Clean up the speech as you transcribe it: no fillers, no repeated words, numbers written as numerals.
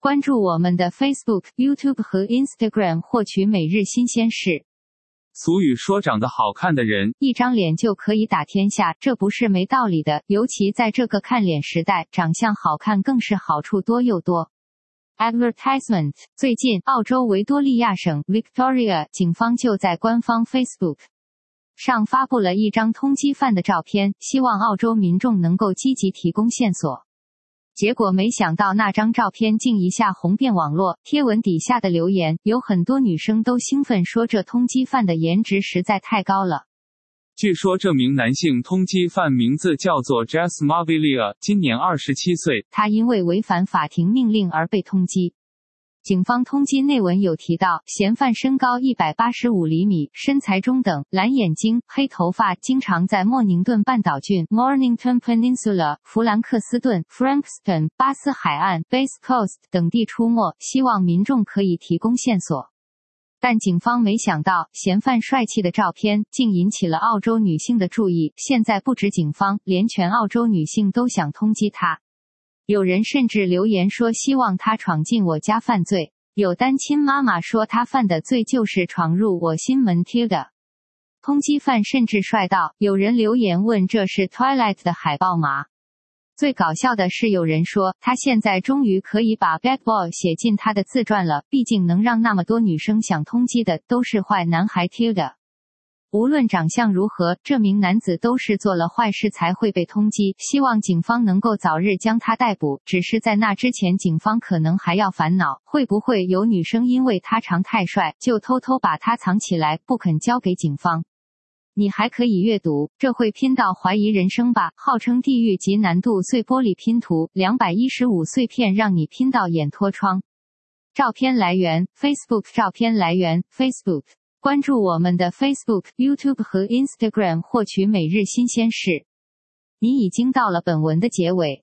关注我们的 Facebook、YouTube 和 Instagram 获取每日新鲜事。 俗语说长得好看的人， 一张脸就可以打天下，这不是没道理的，尤其在这个看脸时代，长相好看更是好处多又多。Advertisement。 最近，澳洲维多利亚省 Victoria 警方就在官方 Facebook 上发布了一张通缉犯的照片，希望澳洲民众能够积极提供线索。结果没想到那张照片竟一下红遍网络，贴文底下的留言有很多女生都兴奋说这通缉犯的颜值实在太高了。 据说这名男性通缉犯名字叫做 Jess Mavilia， 今年27岁， 他因为违反法庭命令而被通缉。警方通缉内文有提到，嫌犯身高185厘米，身材中等，蓝眼睛，黑头发，经常在莫宁顿半岛郡 Mornington Peninsula、弗兰克斯顿 Frankston、巴斯海岸 Bass Coast 等地出没，希望民众可以提供线索。但警方没想到，嫌犯帅气的照片竟引起了澳洲女性的注意，现在不止警方，连全澳洲女性都想通缉他。有人甚至留言说希望他闯进我家犯罪，有单亲妈妈说他犯的罪就是闯入我心门 Tilda。 通缉犯甚至帅到，有人留言问这是 Twilight 的海报吗？最搞笑的是有人说他现在终于可以把 Bad Boy 写进他的自传了，毕竟能让那么多女生想通缉的都是坏男孩 Tilda。无论长相如何，这名男子都是做了坏事才会被通缉，希望警方能够早日将他逮捕。只是在那之前，警方可能还要烦恼，会不会有女生因为他长太帅，就偷偷把他藏起来，不肯交给警方。你还可以阅读，这会拼到怀疑人生吧？号称地狱级难度碎玻璃拼图，215碎片让你拼到眼脱窗。照片来源 Facebook， 照片来源 Facebook。关注我们的 Facebook、YouTube 和 Instagram 获取每日新鲜事。你已经到了本文的结尾。